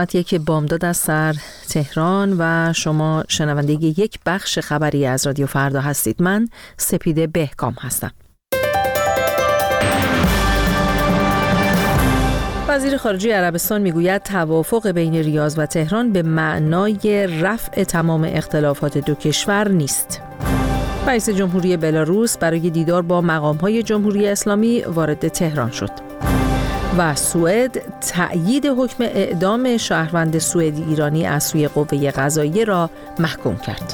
که بامداد از سر تهران و شما شنونده یک بخش خبری از رادیو فردا هستید. من سپیده بهکام هستم. وزیر خارجه عربستان میگوید توافق بین ریاض و تهران به معنای رفع تمام اختلافات دو کشور نیست. رئیس جمهوری بلاروس برای دیدار با مقام‌های جمهوری اسلامی وارد تهران شد. و سوئد تأیید حکم اعدام شهروند سوئدی ایرانی از سوی قوه قضاییه را محکوم کرد.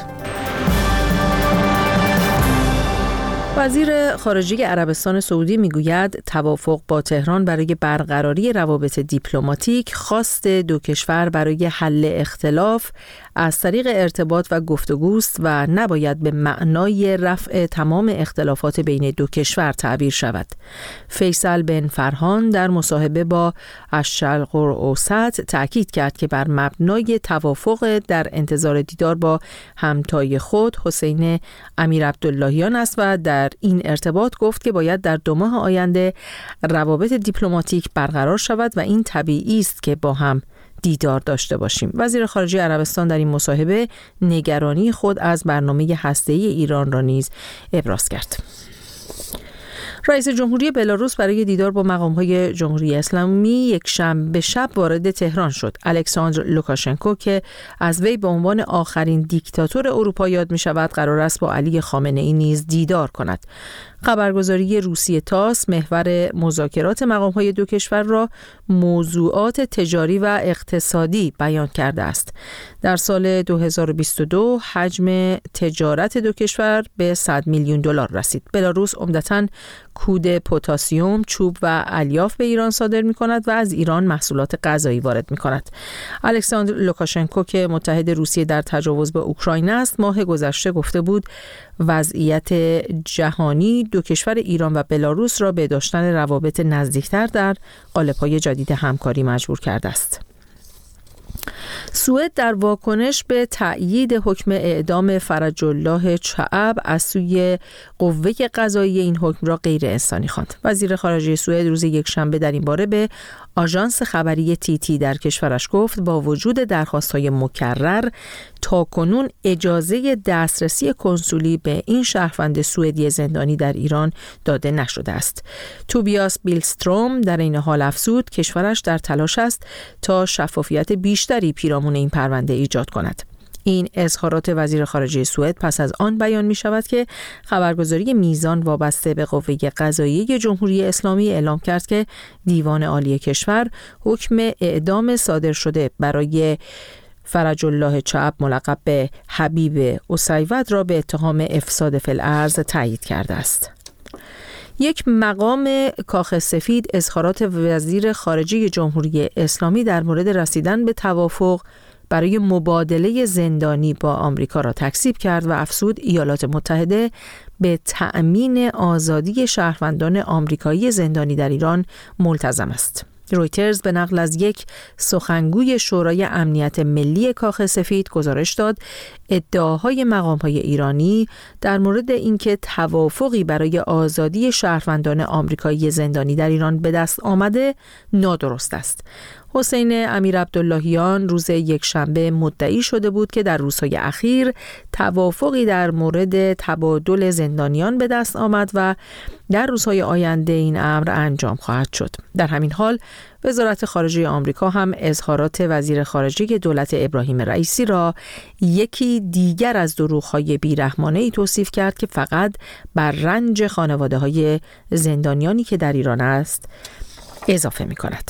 وزیر خارجه عربستان سعودی میگوید توافق با تهران برای برقراری روابط دیپلماتیک خواست دو کشور برای حل اختلاف از طریق ارتباط و گفتگوست و نباید به معنای رفع تمام اختلافات بین دو کشور تعبیر شود. فیصل بن فرهان در مصاحبه با الشرق الاوسط تأکید کرد که بر مبنای توافق در انتظار دیدار با همتای خود حسین امیر عبداللهیان است و در این ارتباط گفت که باید در 2 ماه آینده روابط دیپلماتیک برقرار شود و این طبیعی است که با هم دیدار داشته باشیم. وزیر خارجه عربستان در این مصاحبه نگرانی خود از برنامه هسته‌ای ایران را نیز ابراز کرد. رئیس جمهوری بلاروس برای دیدار با مقام‌های جمهوری اسلامی یک شنبه شب وارد تهران شد. الکساندر لوکاشنکو که از وی به عنوان آخرین دیکتاتور اروپا یاد می‌شود، قرار است با علی خامنه‌ای نیز دیدار کند. خبرگزاری روسیه تاس محور مذاکرات مقام‌های دو کشور را موضوعات تجاری و اقتصادی بیان کرده است. در سال 2022 حجم تجارت دو کشور به 100 میلیون دلار رسید. بلاروس عمدتاً کود پتاسیم، چوب و الیاف به ایران صادر می‌کند و از ایران محصولات غذایی وارد می‌کند. الکساندر لوکاشنکو که متحد روسیه در تجاوز به اوکراین است، ماه گذشته گفته بود وضعیت جهانی دو کشور ایران و بلاروس را به داشتن روابط نزدیکتر در قالب‌های جدید همکاری مجبور کرده است. سوئد در واکنش به تأیید حکم اعدام فرج الله چعب از سوی قوه قضاییه این حکم را غیر انسانی خواند. وزیر خارجه سوئد روز یکشنبه در این باره به آژانس خبری TT در کشورش گفت با وجود درخواست‌های مکرر تاکنون اجازه دسترسی کنسولی به این شهروند سوئدی زندانی در ایران داده نشده است. توبیاس بیلستروم در این حال افزود کشورش در تلاش است تا شفافیت بیشتری پیرامون این پرونده ایجاد کند. این اظهارات وزیر خارجه سوئد پس از آن بیان می شود که خبرگزاری میزان وابسته به قوه قضاییه جمهوری اسلامی اعلام کرد که دیوان عالی کشور حکم اعدام صادر شده برای فرج الله چعب ملقب به حبیب اسیود را به اتهام افساد فی الارض تایید کرده است. یک مقام کاخ سفید اظهارات وزیر خارجه جمهوری اسلامی در مورد رسیدن به توافق برای مبادله زندانی با آمریکا را تکذیب کرد و افزود ایالات متحده به تأمین آزادی شهروندان آمریکایی زندانی در ایران ملتزم است. رویترز به نقل از یک سخنگوی شورای امنیت ملی کاخ سفید گزارش داد ادعاهای مقام‌های ایرانی در مورد اینکه توافقی برای آزادی شهروندان آمریکایی زندانی در ایران به دست آمده نادرست است. حسین امیر عبداللهیان روز یکشنبه مدعی شده بود که در روزهای اخیر توافقی در مورد تبادل زندانیان به دست آمد و در روزهای آینده این امر انجام خواهد شد. در همین حال وزارت خارجه آمریکا هم اظهارات وزیر خارجه دولت ابراهیم رئیسی را یکی دیگر از دروغ‌های بیرحمانه‌ای توصیف کرد که فقط بر رنج خانواده‌های زندانیانی که در ایران است اضافه می‌کند.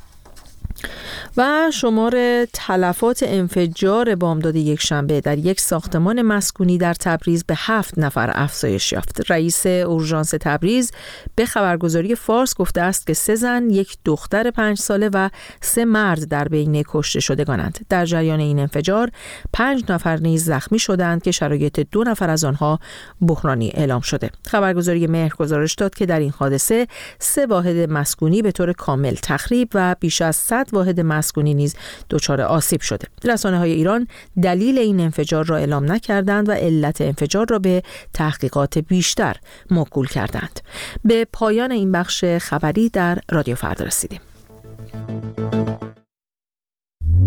و شمار تلفات انفجار بامداد یکشنبه در یک ساختمان مسکونی در تبریز به 7 نفر افزایش یافت. رئیس اورژانس تبریز به خبرگزاری فارس گفته است که 3 زن، 1 دختر 5 ساله و 3 مرد در بین کشته شدگانند. در جریان این انفجار 5 نفر نیز زخمی شدند که شرایط 2 نفر از آنها بحرانی اعلام شده. خبرگزاری مهر گزارش داد که در این حادثه 3 واحد مسکونی به طور کامل تخریب و بیش از 100 واحد مسکونی نیز دچار آسیب شده. رسانه‌های ایران دلیل این انفجار را اعلام نکردند و علت انفجار را به تحقیقات بیشتر موکول کردند. به پایان این بخش خبری در رادیو فردا رسیدیم.